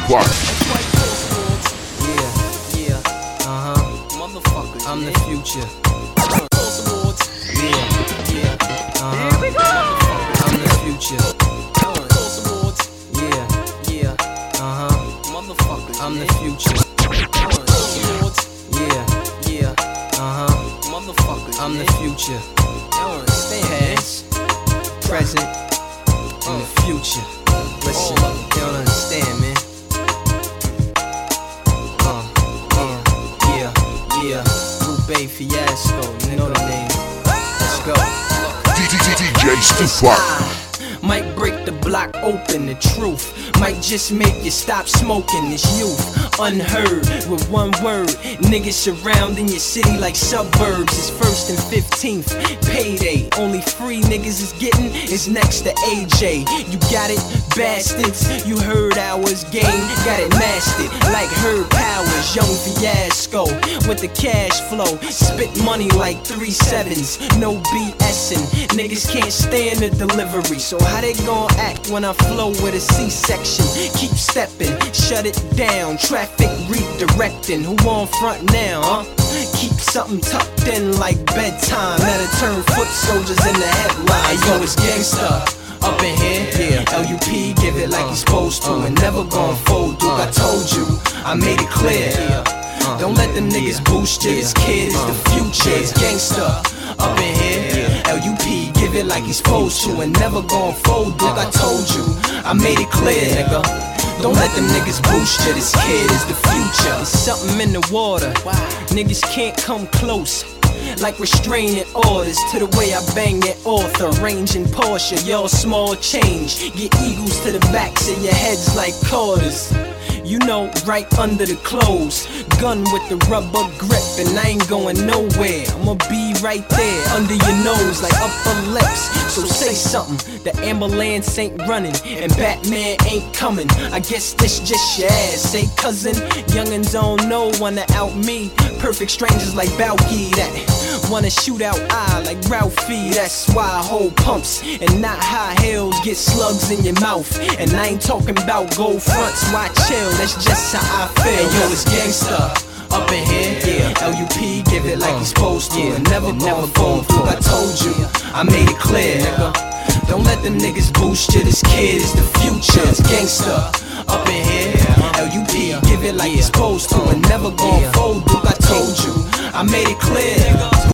Tupac. Yeah, motherfucker. I'm the future. Yeah, I'm the future. Yeah, motherfucker. I'm the future. Yeah, motherfucker. I'm the future. Past, present, and the future. Listen, you don't understand, man. Yeah, Lupe Fiasco, you know the name. Let's go. DJ Tupac. Might break the block open, the truth might just make you stop smoking. This youth, unheard with one word. Niggas surrounding your city like suburbs. It's 1st and 15th, payday. Only free niggas is getting is next to AJ. You got it, bastards. You heard ours, game. Got it mastered like Herb Powers. Young Fiasco with the cash flow. Spit money like 3 sevens. No BSing. Niggas can't stand the delivery. So how they gon' act when I flow with a C-section? Keep stepping, shut it down. Traffic redirecting. Who on front now, huh? Keep something tucked in like bedtime. That'll turn foot soldiers in the headline. Yo, it's gangsta up in here. LUP, give it like he's supposed to. And never gon' fold, Duke. I told you, I made it clear. Don't let them niggas boost you. This kid is the future. It's gangsta up in here. LUP, give it like he's supposed to. And never gon' fold, Duke. I told you, I made it clear, nigga. Don't let them niggas boost you. This kid is the future. There's something in the water. Niggas can't come close. Like restraining orders to the way I bang it author. Range in Porsche, y'all small change. Get eagles to the backs of your heads like quarters. You know, right under the clothes. Gun with the rubber grip, and I ain't going nowhere. I'ma be right there, under your nose, like upper lips. So say something, the ambulance ain't running, and Batman ain't coming. I guess this just your ass. Say cousin, youngins don't know, wanna out me. Perfect strangers like Balky that wanna shoot out eye like Ralphie. That's why I hold pumps and not high heels. Get slugs in your mouth, and I ain't talking about gold fronts. Why chill? That's just how I feel. Yo, it's gangsta up in here. LUP, give it like he's supposed to. And never fall through. I told you, I made it clear, nigga. Don't let them niggas boost you. This kid is the future. It's gangsta up in here. LUP, give it like he's supposed to. And never gon' fold, Duke. I told you, I made it clear, nigga.